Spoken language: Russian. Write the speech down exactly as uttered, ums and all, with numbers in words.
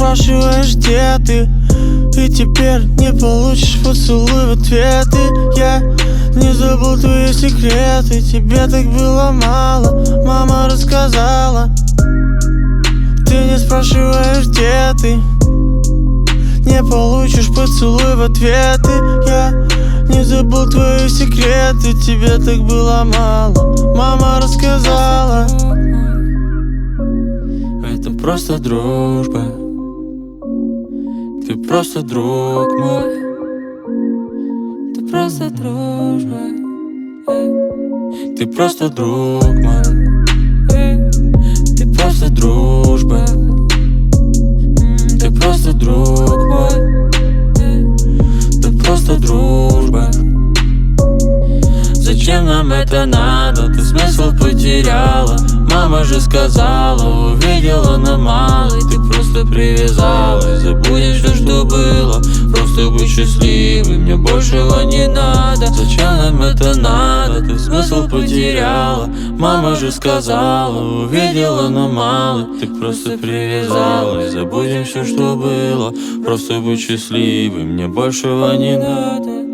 спрашиваешь, где ты, и теперь не получишь поцелуй в ответ. И я не забыл твои секреты, тебе так было мало, мама рассказала. Ты не спрашиваешь, где ты, не получишь поцелуй в ответ. И я не забыл твои секреты, тебе так было мало, мама рассказала. Это просто дружба, ты просто друг мой. Ты просто дружба, ты просто друг мой. Ты просто дружба, ты просто друг мой. Ты просто дружба. Зачем нам это надо? Ты смысл потеряла. Мама же сказала, увидела на малой. Ты просто привязалась. Забудешь все, что было, просто будь счастливой, мне большего не надо. Зачем нам это надо? Ты смысл потеряла. Мама же сказала, увидела на малой. Ты просто привязалась. Забудем все, что было, просто будь счастливой, мне большего не надо.